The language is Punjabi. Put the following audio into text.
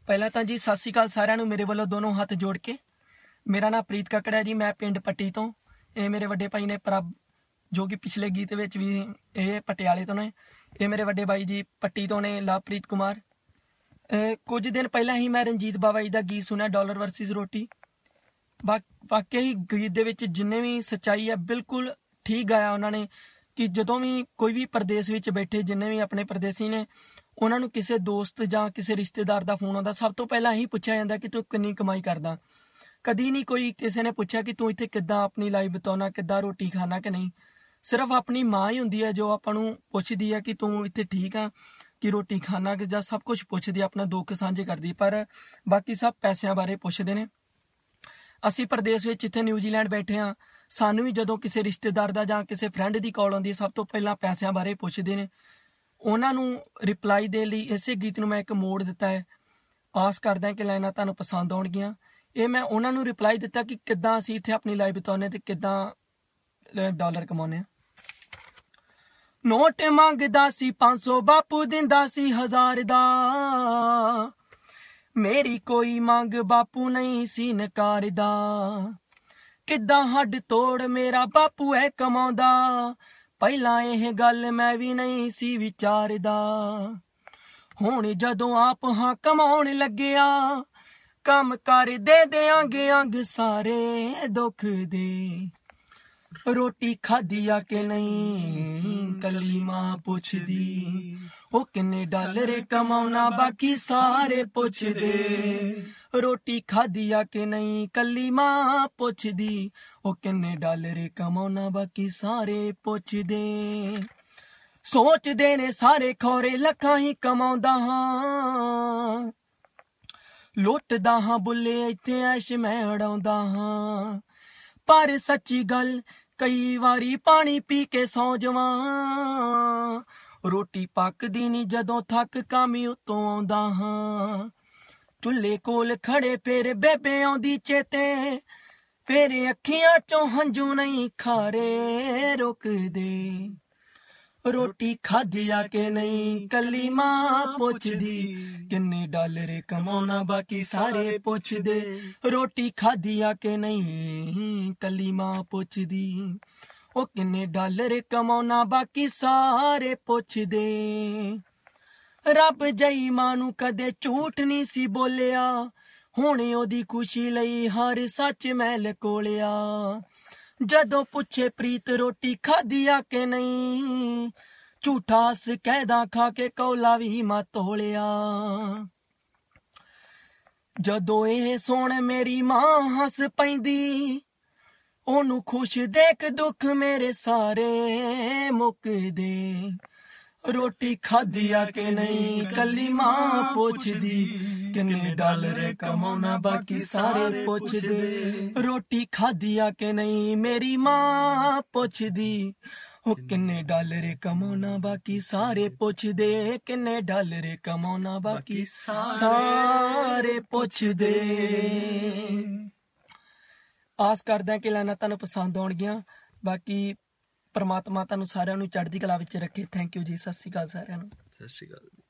ਪਹਿਲਾਂ ਤਾਂ ਜੀ ਸਤਿ ਸ਼੍ਰੀ ਅਕਾਲ ਸਾਰਿਆਂ ਨੂੰ ਮੇਰੇ ਵੱਲੋਂ ਦੋਨੋਂ ਹੱਥ ਜੋੜ ਕੇ। ਮੇਰਾ ਨਾਮ ਪ੍ਰੀਤ ਕੱਕੜ ਹੈ ਜੀ, ਮੈਂ ਪਿੰਡ ਪੱਟੀ ਤੋਂ। ਇਹ ਮੇਰੇ ਵੱਡੇ ਭਾਈ ਨੇ ਪ੍ਰਭ, ਜੋ ਕਿ ਪਿਛਲੇ ਗੀਤ ਵਿੱਚ ਵੀ ਇਹ ਪਟਿਆਲੇ ਤੋਂ ਨੇ। ਇਹ ਮੇਰੇ ਵੱਡੇ ਭਾਈ ਜੀ ਪੱਟੀ ਤੋਂ ਨੇ, ਲਵਪ੍ਰੀਤ ਕੁਮਾਰ। ਕੁਝ ਦਿਨ ਪਹਿਲਾਂ ਹੀ ਮੈਂ ਰਣਜੀਤ ਬਾਵਾ ਜੀ ਦਾ ਗੀਤ ਸੁਣਿਆ, ਡਾਲਰ ਵਰਸਿਸ ਰੋਟੀ। ਵਾਕਿਆ ਹੀ ਗੀਤ ਦੇ ਵਿੱਚ ਜਿੰਨੇ ਵੀ ਸੱਚਾਈ ਹੈ ਬਿਲਕੁਲ ਠੀਕ ਗਾਇਆ ਉਹਨਾਂ ਨੇ। ਕਿ ਜਦੋਂ ਵੀ ਕੋਈ ਵੀ ਪ੍ਰਦੇਸ਼ ਵਿੱਚ ਬੈਠੇ ਜਿੰਨੇ ਵੀ ਆਪਣੇ ਪ੍ਰਦੇਸੀ ਨੇ, ਉਹਨਾਂ ਨੂੰ ਕਿਸੇ ਦੋਸਤ ਜਾਂ ਕਿਸੇ ਰਿਸ਼ਤੇਦਾਰ ਦਾ ਫੋਨ ਆਉਂਦਾ, ਸਭ ਤੋਂ ਪਹਿਲਾਂ ਇਹੀ ਪੁੱਛਿਆ ਜਾਂਦਾ ਕਿ ਤੂੰ ਕਿੰਨੀ ਕਮਾਈ ਕਰਦਾ। ਕਦੀ ਨਹੀਂ ਕੋਈ ਕਿਸੇ ਨੇ ਪੁੱਛਿਆ ਕਿ ਤੂੰ ਇੱਥੇ ਕਿੱਦਾਂ ਆਪਣੀ ਲਾਈਫ ਬਿਤਾਉਣਾ, ਕਿੱਦਾਂ ਰੋਟੀ ਖਾਣਾ ਕਿ ਨਹੀਂ। ਸਿਰਫ ਆਪਣੀ ਮਾਂ ਹੀ ਹੁੰਦੀ ਹੈ ਜੋ ਆਪਾਂ ਨੂੰ ਪੁੱਛਦੀ ਹੈ ਕਿ ਤੂੰ ਇੱਥੇ ਠੀਕ ਆ, ਕਿ ਰੋਟੀ ਖਾਣਾ, ਕਿ ਜਾਂ ਸਭ ਕੁਝ ਪੁੱਛਦੀ, ਆਪਣਾ ਦੁੱਖ ਸਾਂਝੇ ਕਰਦੀ। ਪਰ ਬਾਕੀ ਸਭ ਪੈਸਿਆਂ ਬਾਰੇ ਪੁੱਛਦੇ ਨੇ। ਅਸੀਂ ਪ੍ਰਦੇਸ਼ ਵਿੱਚ ਇੱਥੇ ਨਿਊਜ਼ੀਲੈਂਡ ਬੈਠੇ ਹਾਂ, ਸਾਨੂੰ ਵੀ ਜਦੋਂ ਕਿਸੇ ਰਿਸ਼ਤੇਦਾਰ ਦਾ ਜਾਂ ਕਿਸੇ ਫਰੈਂਡ ਦੀ ਕਾਲ ਆਉਂਦੀ ਹੈ, ਸਭ ਤੋਂ ਪਹਿਲਾਂ ਪੈਸਿਆਂ ਬਾਰੇ ਪੁੱਛਦੇ ਨੇ। ਉਹਨਾਂ ਨੂੰ ਰਿਪਲਾਈ ਦੇਣ ਲਈ ਇਸੇ ਗੀਤ ਨੂੰ ਮੈਂ ਇੱਕ ਮੋੜ ਦਿੱਤਾ ਹੈ। ਆਸ ਕਰਦਾ ਕਿ ਲਾਈਨਾਂ ਤੁਹਾਨੂੰ ਪਸੰਦ ਆਉਣਗੀਆਂ। ਇਹ ਮੈਂ ਉਹਨਾਂ ਨੂੰ ਰਿਪਲਾਈ ਦਿੱਤਾ ਕਿ ਕਿੱਦਾਂ ਅਸੀਂ ਇੱਥੇ ਆਪਣੀ ਲਾਈਫ ਬਿਤਾਉਂਦੇ ਤੇ ਕਿੱਦਾਂ ਡਾਲਰ ਕਮਾਉਂਦੇ ਹਾਂ। ਨੋਟ ਮੰਗਦਾ ਸੀ 500, ਬਾਪੂ ਦਿੰਦਾ ਸੀ 1000 ਦਾ। ਮੇਰੀ ਕੋਈ ਮੰਗ ਬਾਪੂ ਨਹੀਂ ਸੀ ਨਕਾਰਦਾ। ਕਿੱਦਾਂ ਹੱਡ ਤੋੜ ਮੇਰਾ ਬਾਪੂ ਐ ਕਮਾਉਂਦਾ, ਪਹਿਲਾਂ ਇਹ ਗੱਲ ਮੈਂ ਵੀ ਨਹੀਂ ਸੀ ਵਿਚਾਰਦਾ। ਹੁਣ ਜਦੋਂ ਆਪ ਹਾਂ ਕਮਾਉਣ ਲੱਗਿਆ, ਕੰਮ ਕਰ ਦੇ ਦਿਆਂਗੇ ਅੰਗ ਸਾਰੇ ਦੁੱਖ ਦੇ। ਰੋਟੀ ਖਾਧੀ ਆ ਕਿ ਨਹੀਂ ਕੱਲੀ ਮਾਂ ਪੁੱਛਦੀ, ਉਹ ਕਿੰਨੇ ਡਾਲਰ ਕਮਾਉਣਾ ਬਾਕੀ ਸਾਰੇ ਪੁੱਛਦੇ। ਰੋਟੀ ਖਾਧੀ ਆ ਕਿ ਨਹੀਂ ਕੱਲੀ ਮਾਂ ਪੁੱਛਦੀ, ਉਹ ਕਿੰਨੇ ਡਾਲਰ ਕਮਾਉਣਾ ਬਾਕੀ ਸਾਰੇ ਪੁੱਛਦੇ। ਸੋਚਦੇ ਨੇ ਸਾਰੇ ਖੌਰੇ ਲੱਖਾਂ ਹੀ ਕਮਾਉਂਦਾ ਹਾਂ, ਲੁੱਟਦਾ ਹਾਂ ਬੁੱਲੇ ਇੱਥੇ ਐਸ਼ ਮੈਂ ਉਡਾਉਂਦਾ ਹਾਂ। ਪਰ ਸੱਚੀ ਗੱਲ ਕਈ ਵਾਰੀ ਪਾਣੀ ਪੀ ਕੇ ਸੌਂ ਜਾਵਾਂ, ਰੋਟੀ ਪੱਕਦੀ ਨਹੀਂ ਜਦੋਂ ਥੱਕ ਕਾਮੀ ਉੱਤੋਂ ਆਉਂਦਾ ਹਾਂ। ਚੁੱਲ੍ਹੇ ਕੋਲ ਖੜੇ ਫੇਰ ਬੇਬੇ ਆਉਂਦੀ ਚੇਤੇ, ਫੇਰ ਅੱਖੀਆਂ ਚੋਂ ਹੰਝੂ ਨਹੀਂ ਖਾਰੇ ਰੁਕਦੇ। ਰੋਟੀ ਖਾਧੀ ਆ ਕਿ ਨਹੀਂ ਕੱਲੀ ਮਾਂ ਪੁੱਛਦੀ, ਕਿੰਨੇ ਡਾਲਰ ਕਮਾਉਣਾ ਬਾਕੀ ਸਾਰੇ ਪੁੱਛਦੇ। ਰੋਟੀ ਖਾਧੀ ਆ ਕਿ ਨਹੀਂ ਕੱਲੀ ਮਾਂ ਪੁੱਛਦੀ, ਉਹ ਕਿੰਨੇ ਡਾਲਰ ਕਮਾਉਣਾ ਬਾਕੀ ਸਾਰੇ ਪੁੱਛਦੇ। ਰੱਬ ਜਈ ਮਾਂ ਨੂੰ ਕਦੇ ਝੂਠ ਨਹੀਂ ਸੀ ਬੋਲਿਆ, ਹੁਣ ਉਹਦੀ ਖੁਸ਼ੀ ਲਈ ਹਰ ਸੱਚ ਮੈਂ ਲਕੋਲਿਆ। ਜਦੋਂ ਪੁੱਛੇ ਪ੍ਰੀਤ ਰੋਟੀ ਖਾਧੀ ਆ ਕਿ ਨਹੀਂ, ਝੂਠਾ ਸ ਕਹਿਦਾ ਖਾ ਕੇ ਕੌਲਾ ਵੀ ਮਾ ਤੋਲਿਆ। ਜਦੋਂ ਇਹ ਸੁਣ ਮੇਰੀ ਮਾਂ ਹੱਸ ਪੈਂਦੀ, ਉਹਨੂੰ ਖੁਸ਼ ਦੇਖ ਦੁੱਖ ਮੇਰੇ ਸਾਰੇ ਮੁੱਕਦੇ। ਰੋਟੀ ਖਾਧੀ ਆ ਕਿ ਨਹੀਂ ਕੱਲੀ ਮਾਂ ਪੁੱਛਦੀ, ਕਿੰਨੇ ਡਾਲਰ ਕਮਾਉਣਾ ਬਾਕੀ ਸਾਰੇ ਪੁੱਛਦੇ। ਰੋਟੀ ਖਾਧੀ ਆ ਕਿ ਨਹੀਂ ਮੇਰੀ ਮਾਂ ਪੁੱਛਦੀ, ਉਹ ਕਿੰਨੇ ਡਾਲਰ ਕਮਾਉਣਾ ਬਾਕੀ ਸਾਰੇ ਪੁੱਛਦੇ। ਕਿੰਨੇ ਡਾਲਰ ਕਮਾਉਣਾ ਬਾਕੀ ਸਾਰੇ ਪੁੱਛਦੇ। ਆਸ ਕਰਦਾ ਕਿ ਲਾਈਨਾਂ ਤੁਹਾਨੂੰ ਪਸੰਦ ਆਉਣਗੀਆਂ। ਬਾਕੀ ਪਰਮਾਤਮਾ ਤੁਹਾਨੂੰ ਸਾਰਿਆਂ ਨੂੰ ਚੜ੍ਹਦੀ ਕਲਾ ਵਿੱਚ ਰੱਖੇ। ਥੈਂਕ ਯੂ ਜੀ, ਸਤਿ ਸ਼੍ਰੀ ਅਕਾਲ ਸਾਰਿਆਂ ਨੂੰ। ਸਤਿ ਸ਼੍ਰੀ ਅਕਾਲ।